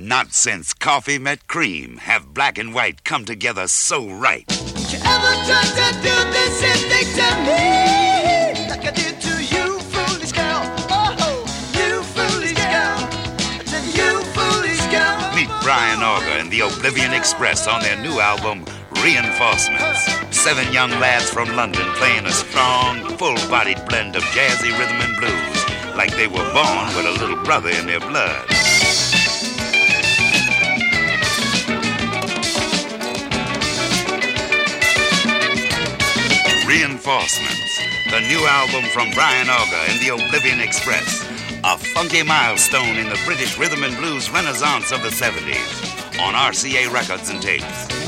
Not since coffee met cream have black and white come together so right. Did you ever try to do the same thing to me? Like I did to you, foolish girl. Oh, you foolish girl. I said, you foolish girl. Meet Brian Auger and the Oblivion Express on their new album, Reinforcements. 7 young lads from London playing a strong, full-bodied blend of jazzy rhythm and blues, like they were born with a little brother in their blood. Reinforcements, the new album from Brian Auger and the Oblivion Express, a funky milestone in the British rhythm and blues renaissance of the 70s, on RCA Records and Tapes.